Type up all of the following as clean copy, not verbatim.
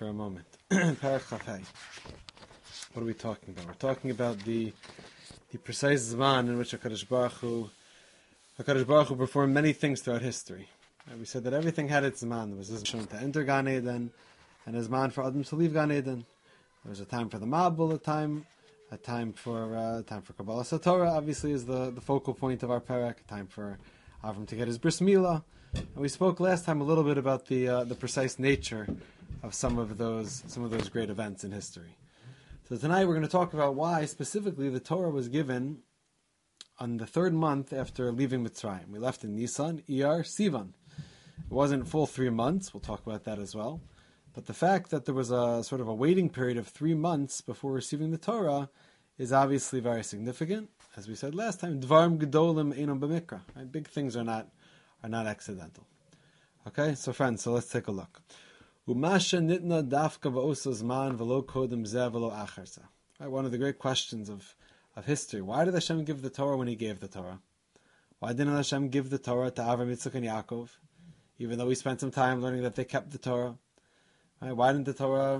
for a moment. Perek Chafei. What are we talking about? We're talking about the precise Zman in which HaKadosh Baruch Hu performed many things throughout history. We said that everything had its Zman. There was a Zman to enter Gan Eden, and a Zman for Adam to leave Gan Eden. There was a time for the Mabul, a time for Kabbalah Satorah, obviously is the focal point of our Perek, a time for Avram to get his Bris Milah. And we spoke last time a little bit about the precise nature of some of those great events in history. So tonight we're going to talk about why specifically the Torah was given on the third month after leaving Mitzrayim. We left in Nisan, Iyar, Sivan. It wasn't full 3 months. We'll talk about that as well. But the fact that there was a sort of a waiting period of 3 months before receiving the Torah is obviously very significant. As we said last time, Dvarim Gedolim Einam B'Mikra. Right? Big things are not accidental. Okay, so friends, let's take a look. Umasha nitna dafka v'osa zman v'lo kodem zeh v'lo achar zeh. One of the great questions of history. Why did Hashem give the Torah when He gave the Torah? Why didn't Hashem give the Torah to Avram, Yitzchak, and Yaakov, even though we spent some time learning that they kept the Torah? Right? Why wasn't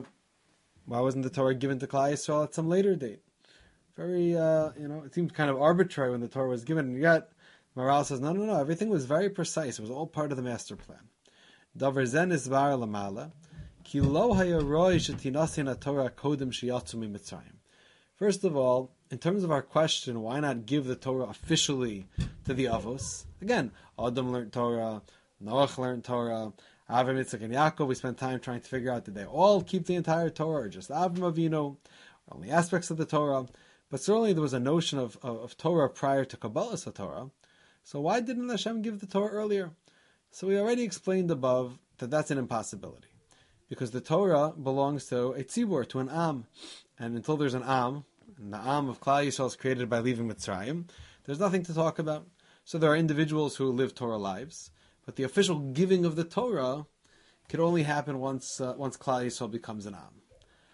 the Torah given to Klal Yisrael at some later date? Very, it seemed kind of arbitrary when the Torah was given, and yet Maral says, no, everything was very precise. It was all part of the master plan. Davar zen isvar lamala, ki lo haya roi shetinasina Torah kodem sheyatzu miMitzrayim. First of all, in terms of our question, why not give the Torah officially to the Avos? Again, Adam learned Torah, Noach learned Torah, Avram, Yitzchak, and Yaakov, we spent time trying to figure out, did they all keep the entire Torah, or just Avram Avinu, or only aspects of the Torah? But certainly there was a notion of Torah prior to Kabbalah Satorah. So why didn't Hashem give the Torah earlier? So we already explained above that that's an impossibility. Because the Torah belongs to a tzibur, to an am. And until there's an am, and the am of Klal Yisrael is created by leaving Mitzrayim, there's nothing to talk about. So there are individuals who live Torah lives, but the official giving of the Torah can only happen once Klal Yisrael becomes an am.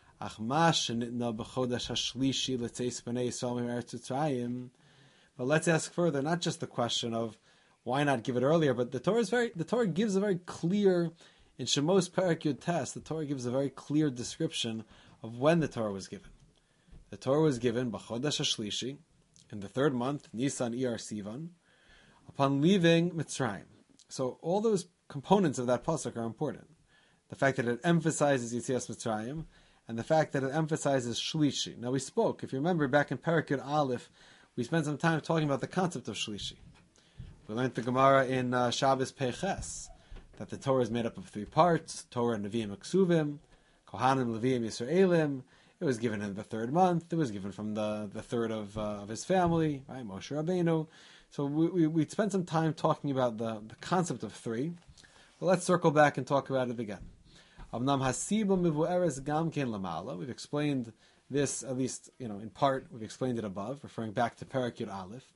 But let's ask further, not just the question of why not give it earlier, but the Torah gives a very clear, in Shemos Perek Yud Tes, the Torah gives a very clear description of when the Torah was given. The Torah was given b'chodesh hashlishi, in the third month, Nisan Iyar Sivan, upon leaving Mitzrayim. So all those components of that pasuk are important. The fact that it emphasizes Yetzias Mitzrayim, and the fact that it emphasizes Shlishi. Now we spoke, if you remember back in Perek Yud Aleph, we spent some time talking about the concept of Shlishi. We learned the Gemara in Shabbos Peches, that the Torah is made up of 3 parts, Torah, Nevi'im, Ksuvim, Kohanim, Leviim, Yisraelim. It was given in the third month. It was given from the third of his family, right? Moshe Rabbeinu. So we spent some time talking about the concept of 3. But let's circle back and talk about it again. We've explained this, at least, in part, we've explained it above, referring back to Perek Yud Aleph.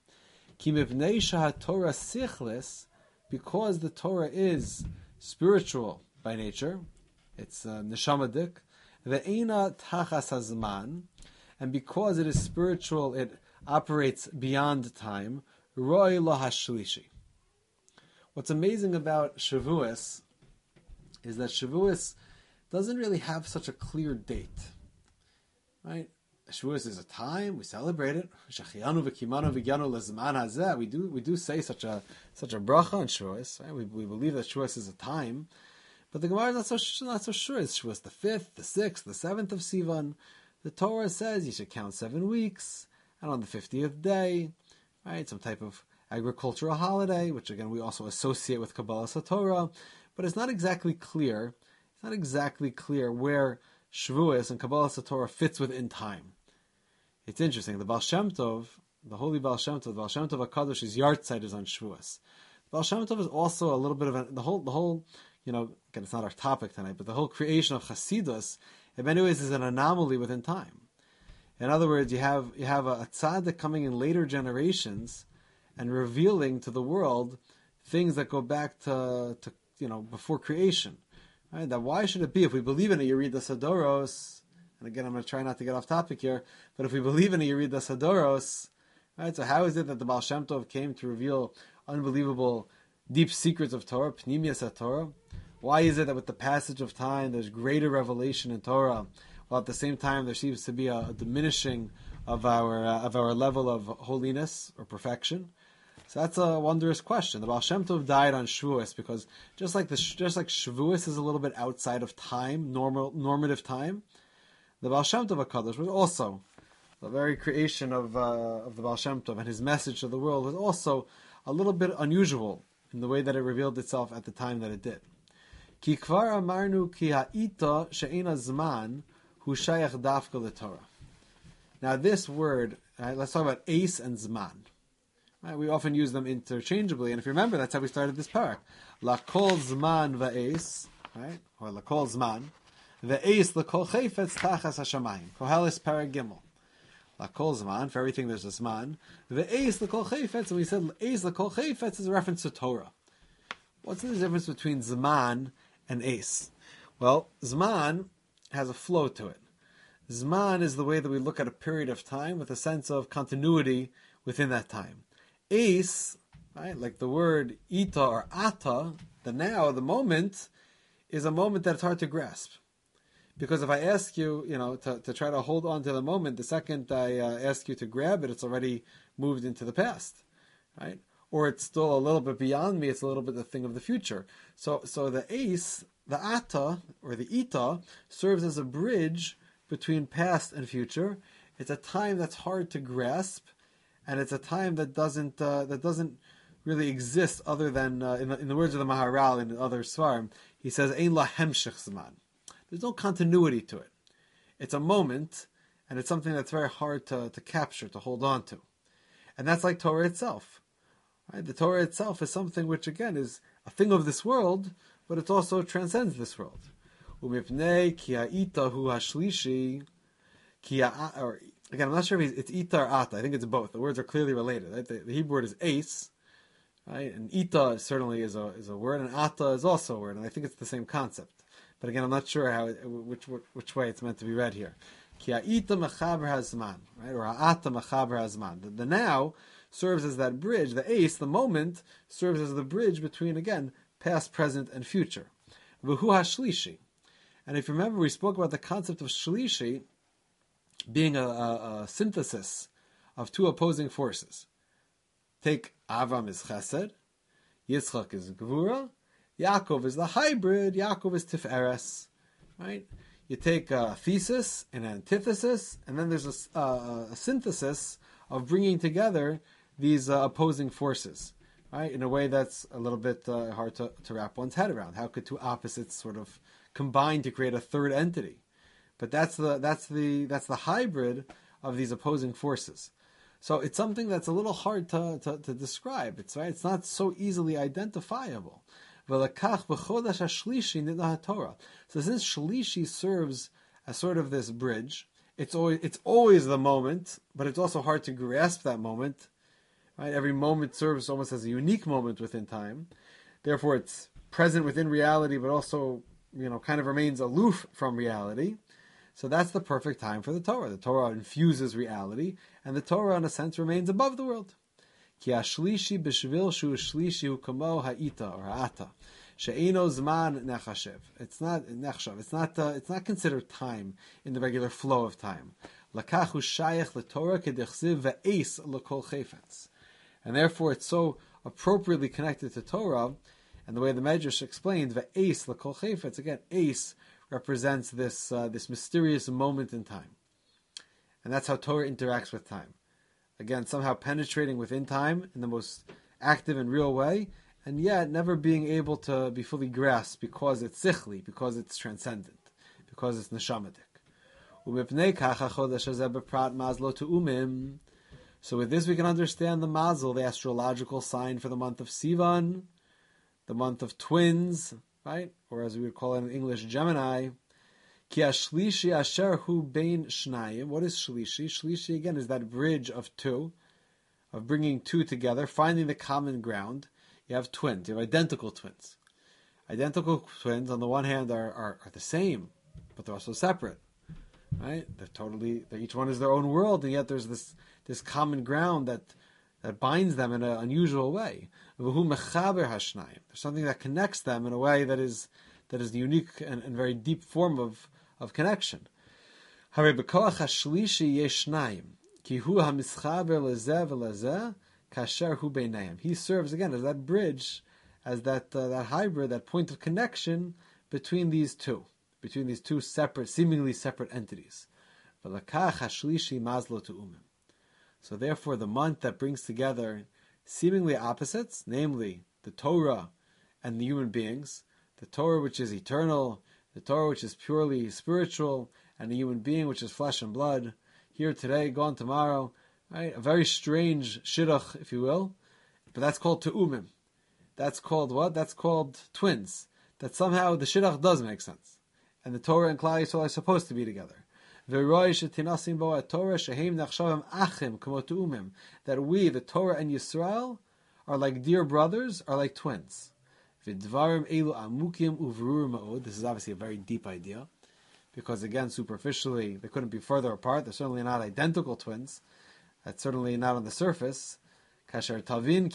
Because the Torah is spiritual by nature, it's neshamadik, ve'ena tachas hazman, and because it is spiritual, it operates beyond time. Roi lo hashlishi. What's amazing about Shavuos is that Shavuos doesn't really have such a clear date, right? Shavuos is a time, we celebrate it. We do say such a bracha on Shavuos, right? We believe that Shavuos is a time, but the Gemara is not so sure. Is Shavuos the 5th, the 6th, the 7th of Sivan? The Torah says you should count 7 weeks, and on the 50th day, right, some type of agricultural holiday, which again we also associate with Kabbalah Satorah, but it's not exactly clear. It's not exactly clear where Shavuos and Kabbalah Satorah fits within time. It's interesting. The Baal Shem Tov, the holy Baal Shem Tov, the Baal Shem Tov HaKadosh, his yahrzeit is on Shavuos. The Baal Shem Tov is also a little bit of the whole. Again, it's not our topic tonight, but the whole creation of Chasidus, in many ways, is an anomaly within time. In other words, you have a tzaddik coming in later generations and revealing to the world things that go back to before creation. Right? That why should it be, if we believe in a Yerida Sadoros, and again I'm going to try not to get off topic here, but if we believe in a Yerida Sadoros, right? So how is it that the Baal Shem Tov came to reveal unbelievable deep secrets of Torah, Pnimius HaTorah? Why is it that with the passage of time there's greater revelation in Torah, while at the same time there seems to be a diminishing of our level of holiness or perfection? So that's a wondrous question. The Baal Shem Tov died on Shavuos because just like Shavuos is a little bit outside of time, normative time, the Baal Shem Tov HaKadosh was also the very creation of the Baal Shem Tov, and his message to the world was also a little bit unusual in the way that it revealed itself at the time that it did. Ki kvar amarnu ki ha'ita she'ena zman hu shayach dafka l'Torah. Now this word, let's talk about Eis and Zman. Right, we often use them interchangeably, and if you remember, that's how we started this parak. Lakol Zman va'Eis, right? Or Lakol Zman. Va'Eis lakol chayfetz tachas hashamayim. Koheles parak gimel. Lakol Zman, for everything there's a Zman. Va'Eis lakol chayfetz, and we said Eis lakol chayfetz is a reference to Torah. What's the difference between Zman and Eis? Well, Zman has a flow to it. Zman is the way that we look at a period of time with a sense of continuity within that time. Eis, right, like the word ita or ata, the now, the moment, is a moment that's hard to grasp. Because if I ask you, to try to hold on to the moment, the second I ask you to grab it, it's already moved into the past, right? Or it's still a little bit beyond me, it's a little bit the thing of the future. So the Eis, the ata, or the ita, serves as a bridge between past and future. It's a time that's hard to grasp, and it's a time that doesn't really exist other than in the words of the Maharal and other Svarim. He says Ein la hemshech zman. There's no continuity to it. It's a moment, and it's something that's very hard to capture, to hold on to, and that's like Torah itself. Right? The Torah itself is something which again is a thing of this world, but it also transcends this world. Umipnei ki ha'ita hu hashlishi ki or again, I'm not sure if it's ita or ata. I think it's both. The words are clearly related. Right? The Hebrew word is eis, right? And ita certainly is a word, and ata is also a word, and I think it's the same concept. But again, I'm not sure which way it's meant to be read here. Ki ha'ita mechaber hazman, right? Or ha'ata mechaber hazman. The now serves as that bridge. The eis, the moment, serves as the bridge between, again, past, present, and future. V'hu hashlishi. And if you remember, we spoke about the concept of shlishi being a synthesis of two opposing forces. Take Avram is Chesed, Yitzchak is Gevura, Yaakov is the hybrid, Yaakov is Tiferes. Right? You take a thesis and an antithesis, and then there's a synthesis of bringing together these opposing forces, right? In a way that's a little bit hard to wrap one's head around. How could two opposites sort of combine to create a third entity? But that's the hybrid of these opposing forces. So it's something that's a little hard to describe. It's right. It's not so easily identifiable. So since Shlishi serves as sort of this bridge, it's always the moment, but it's also hard to grasp that moment. Right? Every moment serves almost as a unique moment within time. Therefore, it's present within reality, but also kind of remains aloof from reality. So that's the perfect time for the Torah. The Torah infuses reality, and the Torah, in a sense, remains above the world. Ki hashlishi b'shvil shu shlishi hu kamo ha'ita or ha'ata she'eno zman nechashev. It's not nechshav. It's not considered time in the regular flow of time. Lakach hu shayach l'Torah kedechsiv ve'eis l'kol chayfetz. And therefore, it's so appropriately connected to Torah, and the way the Medrash explains ve'eis l'kol chayfetz. Again, eis represents this mysterious moment in time. And that's how Torah interacts with time. Again, somehow penetrating within time in the most active and real way, and yet never being able to be fully grasped because it's sichli, because it's transcendent, because it's neshamadik. So with this we can understand the mazel, the astrological sign for the month of Sivan, the month of twins, right? Or as we would call it in English, Gemini. Ki hashlishi asher hu bein shnayim. What is shlishi? Shlishi, again, is that bridge of two, of bringing two together, finding the common ground. You have twins. You have identical twins. Identical twins, on the one hand, are the same, but they're also separate, right? Each one is their own world, and yet there's this common ground that binds them in an unusual way. There's something that connects them in a way that is that is the unique and very deep form of connection. Hare b'koach hashlishi yesh shnayim, ki hu hamischaber lezeh v'lezeh kasher hu beinayim. He serves again as that bridge, as that hybrid, that point of connection between these two separate, seemingly separate entities. V'lakach hashlishi mazlo tu'umim. So therefore, the month that brings together seemingly opposites, namely the Torah and the human beings, the Torah which is eternal, the Torah which is purely spiritual, and the human being which is flesh and blood, here today, gone tomorrow, right? A very strange shidduch, if you will, but that's called te'umim. That's called what? That's called twins. That somehow the shidduch does make sense, and the Torah and Klal Yisrael are supposed to be together. That we, the Torah and Yisrael, are like dear brothers, are like twins. This is obviously a very deep idea, because again, superficially, they couldn't be further apart. They're certainly not identical twins. That's certainly not on the surface. When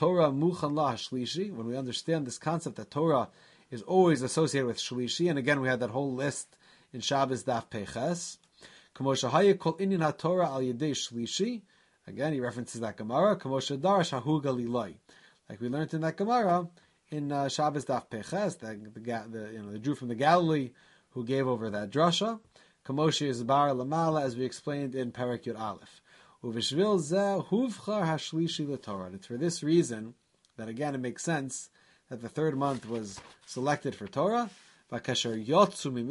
we understand this concept that Torah is always associated with Shlishi, and again, we had that whole list in Shabbos Daf Peches. Again, he references that Gemara. Like we learned in that Gemara in Shabbos Daf Peches, the Jew from the Galilee who gave over that drasha. Kamoshe is bar lamala, as we explained in Perek Yud Aleph. It's for this reason that again it makes sense that the third month was selected for Torah. As we'll explain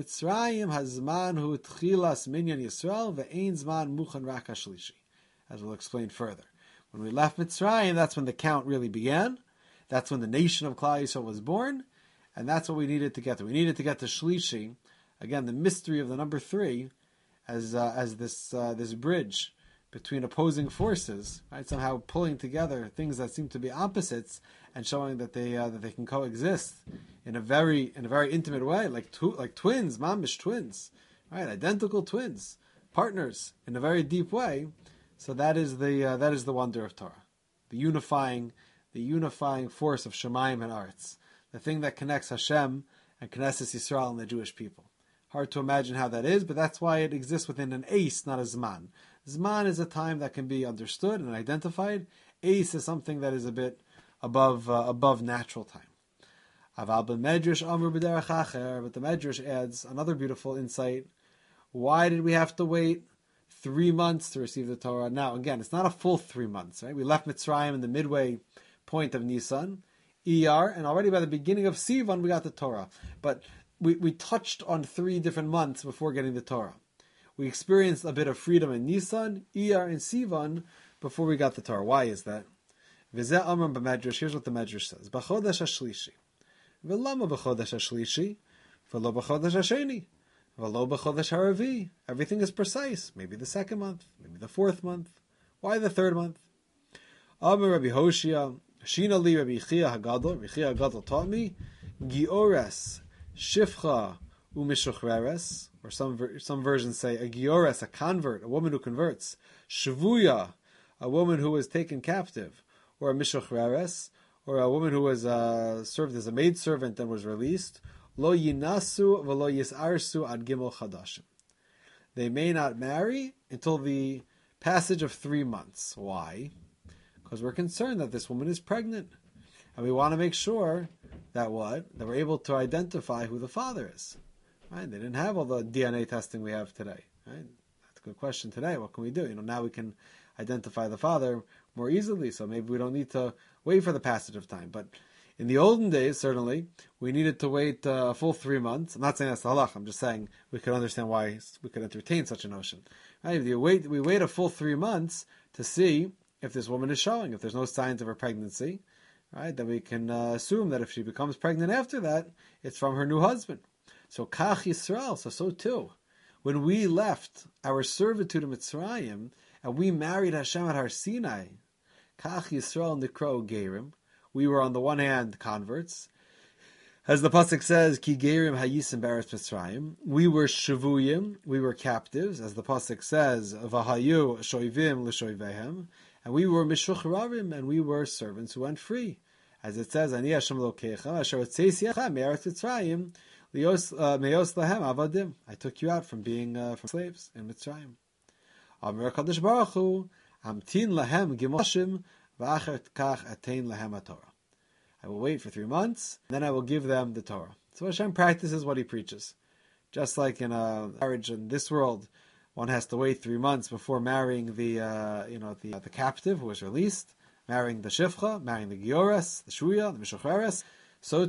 further. When we left Mitzrayim, that's when the count really began. That's when the nation of Klal Yisrael was born, and that's what we needed to get to. We needed to get to Shlishi, again, the mystery of the number 3, as this bridge between opposing forces, right? Somehow pulling together things that seem to be opposites and showing that they can coexist in a very intimate way, like twins, mamish twins, right? Identical twins, partners in a very deep way. So that is the wonder of Torah, the unifying force of Shemayim and Arts, the thing that connects Hashem and Knesset Yisrael and the Jewish people. Hard to imagine how that is, but that's why it exists within an ace, not a zman. Zman is a time that can be understood and identified. Ace is something that is a bit above natural time. But the Medrash adds another beautiful insight. Why did we have to wait 3 months to receive the Torah? Now, again, it's not a full 3 months, right? We left Mitzrayim in the midway point of Nisan, Iyar, and already by the beginning of Sivan we got the Torah. But we touched on 3 different months before getting the Torah. We experienced a bit of freedom in Nisan, Iyar, and Sivan before we got the Torah. Why is that? Here's what the Medrash says. B'chodesh hashlishi. V'lama b'chodesh hashlishi. V'lo b'chodesh hasheni. V'lo b'chodesh haravi. Everything is precise. Maybe the 2nd month. Maybe the 4th month. Why the 3rd month? Amar Rabbi Hoshia. Shina li Rabbi Chia Hagadol. Rabbi Chia Hagadol taught me. Giores. Shifcha. Umishuchreres. Or some versions say a giores, a convert, a woman who converts. Shvuya, a woman who was taken captive. Or a mishuchreres, or a woman who was served as a maidservant and was released. Lo yinasu v'lo yisarsu ad gimel chadashim. They may not marry until the passage of 3 months. Why? Because we're concerned that this woman is pregnant. And we want to make sure that that we're able to identify who the father is. Right? They didn't have all the DNA testing we have today. Right? That's a good question today. What can we do? Now we can identify the father more easily, so maybe we don't need to wait for the passage of time. But in the olden days, certainly, we needed to wait a full 3 months. I'm not saying that's the halach. I'm just saying we could understand why we could entertain such a notion. Right? We wait a full 3 months to see if this woman is showing. If there's no signs of her pregnancy, right, then we can assume that if she becomes pregnant after that, it's from her new husband. So Kach Yisrael, so too. When we left our servitude in Mitzrayim and we married Hashem at Har Sinai, Kach Yisrael Nikro Gerim, we were on the one hand converts. As the pasuk says, Ki Gerim Hayisim Beretz Mitzrayim, we were Shavuyim, we were captives. As the pasuk says, Vahayu Shoivim L'Shoivehem, and we were Mishuchravim, and we were servants who went free. As it says, Ani Hashem Lokecha, Asher Tzeisecha Me'eretz Mitzrayim, Meos lahem avadim. I took you out from being from slaves in Mitzrayim. Amar Kadosh Baruch Hu, Amtin lahem gimoshim v'acher kach atein lahem Torah. I will wait for 3 months, and then I will give them the Torah. So Hashem practices what He preaches. Just like in a marriage in this world, one has to wait 3 months before marrying the captive who was released, marrying the shifcha, marrying the gioras, the shuya, the mishacheres. So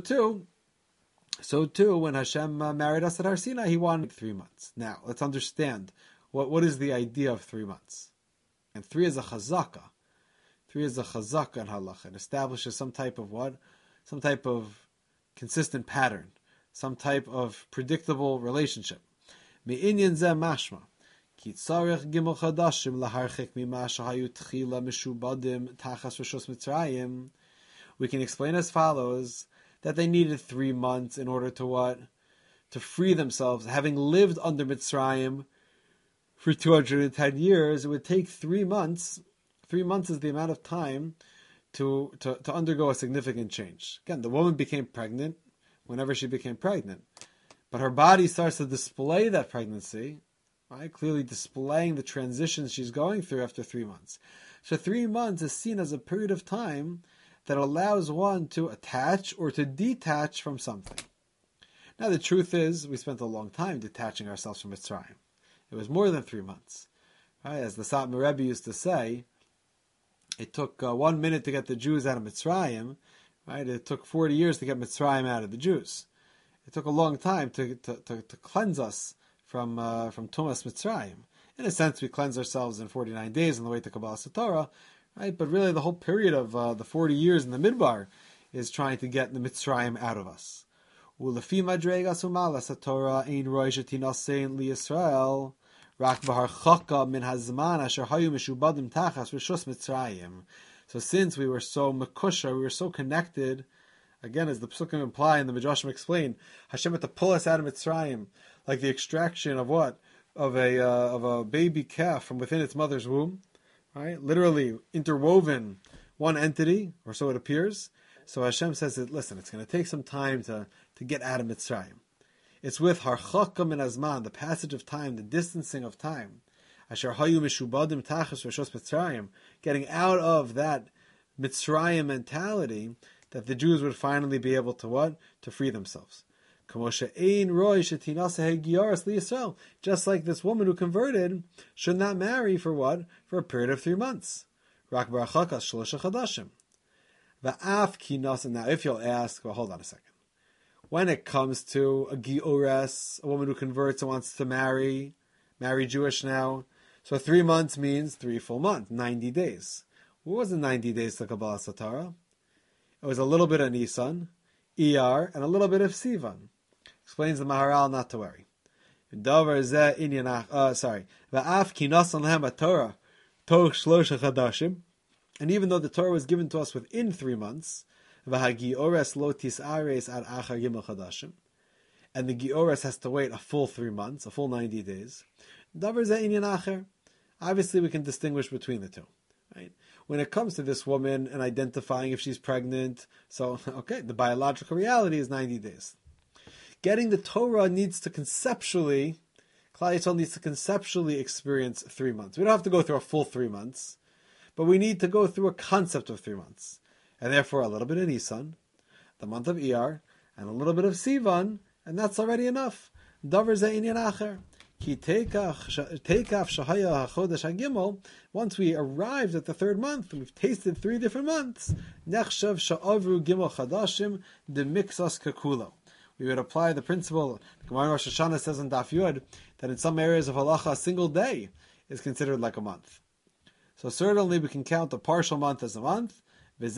too, when Hashem married us at Har Sinai, He wanted 3 months. Now, let's understand what is the idea of 3 months. And 3 is a chazaka. 3 is a chazaka in halacha. It establishes some type of what? Some type of consistent pattern. Some type of predictable relationship. Me'inyan zeh mashma. Ki tzarech gimel chadashim laharchik mima shahayu tchila mishubadim tachas rishos Mitzrayim. We can explain as follows, that they needed 3 months in order to what? To free themselves. Having lived under Mitzrayim for 210 years, it would take 3 months. 3 months is the amount of time to undergo a significant change. Again, the woman became pregnant whenever she became pregnant. But her body starts to display that pregnancy, right? Clearly displaying the transitions she's going through after 3 months. So 3 months is seen as a period of time that allows one to attach or to detach from something. Now the truth is, we spent a long time detaching ourselves from Mitzrayim. It was more than 3 months. Right? As the Satmar Rebbe used to say, it took 1 minute to get the Jews out of Mitzrayim. Right? It took 40 years to get Mitzrayim out of the Jews. It took a long time to cleanse us from Tumas Mitzrayim. In a sense, we cleanse ourselves in 49 days on the way to Kabbalah Satorah. Right, but really the whole period of the 40 years in the Midbar is trying to get the Mitzrayim out of us. Ulefi madregas umalas haTorah ein roi shetinasein liYisrael rak b'harchaka min hazman asher hayu mishubadim tachas rishus Mitzrayim. So since we were so mekusha, we were so connected, again as the Psukim imply and the Midrashim explain, Hashem had to pull us out of Mitzrayim, like the extraction of what? Of a baby calf from within its mother's womb. Right? Literally interwoven one entity, or so it appears. So Hashem says that, listen, it's going to take some time to get out of Mitzrayim. It's with harchaka min azman, the passage of time, the distancing of time. Asher hayu mishubadim tachas rishos Mitzrayim, getting out of that Mitzrayim mentality, that the Jews would finally be able to what? To free themselves. Just like this woman who converted should not marry for what? For a period of 3 months. Now, if you'll ask, well, hold on a second. When it comes to a giores, a woman who converts and wants to marry Jewish now, so 3 months means 3 full months, 90 days. What was the 90 days to Kabbalah Satorah? It was a little bit of Nisan, Iyar, and a little bit of Sivan. Explains the Maharal not to worry. And even though the Torah was given to us within 3 months, and the Giores has to wait a full 3 months, a full 90 days, obviously we can distinguish between the two. Right? When it comes to this woman and identifying if she's pregnant, so, okay, the biological reality is 90 days. Getting the Torah needs to conceptually, Klal Yisrael needs to conceptually experience 3 months. We don't have to go through a full 3 months, but we need to go through a concept of 3 months. And therefore a little bit of Nisan, the month of Iyar, and a little bit of Sivan, and that's already enough. Davar ze inyan acher. Ki teikaf shahaya hachodesh hagimel. Once we arrived at the 3rd month, we've tasted 3 different months. Nechshav sha'avru gimel chadashim de mixas kakulo. We would apply the principle, the Gemara Rosh Hashanah says in Daf Yud, that in some areas of halacha, a single day is considered like a month. So certainly we can count a partial month as a month. But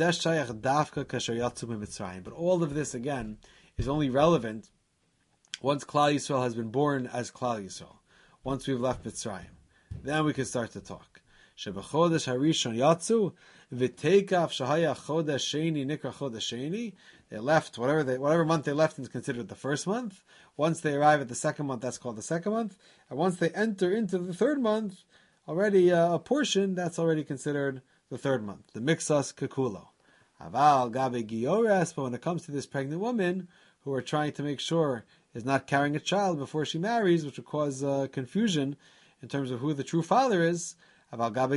all of this, again, is only relevant once Klal Yisrael has been born as Klal Yisrael. Once we've left Mitzrayim. Then we can start to talk. Shebechodesh harishon yatzu, v'teikaf shahaya chodesh sheni nikra chodesh sheni. They left, whatever month they left is considered the 1st month. Once they arrive at the 2nd month, that's called the 2nd month. And once they enter into the 3rd month, already a portion, that's already considered the 3rd month. The mixas kekulo. Aval gabe giores, but when it comes to this pregnant woman, who are trying to make sure is not carrying a child before she marries, which would cause confusion in terms of who the true father is. It's not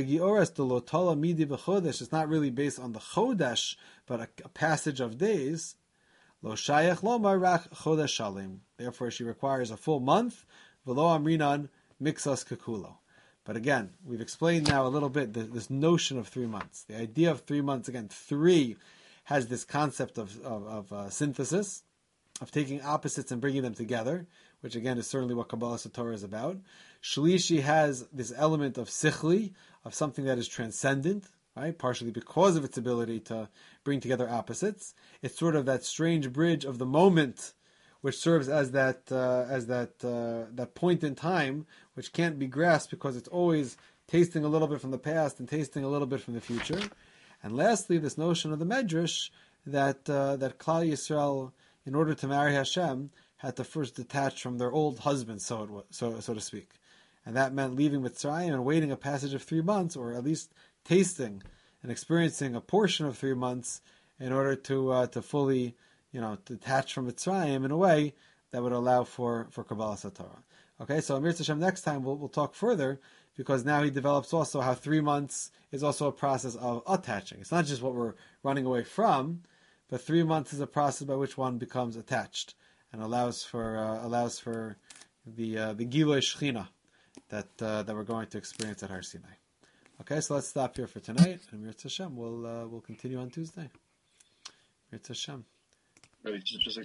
really based on the chodesh, but a passage of days. Lo shayach lomar rach chodesh shalim. Therefore, she requires a full month. V'lo amrinan mixas kekulo. But again, we've explained now a little bit this notion of 3 months. The idea of 3 months, again, 3 has this concept of synthesis, of taking opposites and bringing them together, which again is certainly what Kabbalah Satorah is about. Shlishi has this element of sichli, of something that is transcendent, right? Partially because of its ability to bring together opposites. It's sort of that strange bridge of the moment, which serves as that point in time, which can't be grasped because it's always tasting a little bit from the past and tasting a little bit from the future. And lastly, this notion of the Medrash that Klal Yisrael, in order to marry Hashem, had to first detach from their old husbands, so to speak, and that meant leaving Mitzrayim and waiting a passage of 3 months, or at least tasting and experiencing a portion of 3 months, in order to fully, detach from Mitzrayim in a way that would allow for Kabbalah Satorah. Okay, so Amir Hashem, next time we'll talk further, because now he develops also how 3 months is also a process of attaching. It's not just what we're running away from, but 3 months is a process by which one becomes attached and allows for the Giloi Shechina that we're going to experience at Har Sinai. Okay, so let's stop here for tonight, and Mirz Hashem, we'll continue on Tuesday. Mirz Hashem. Just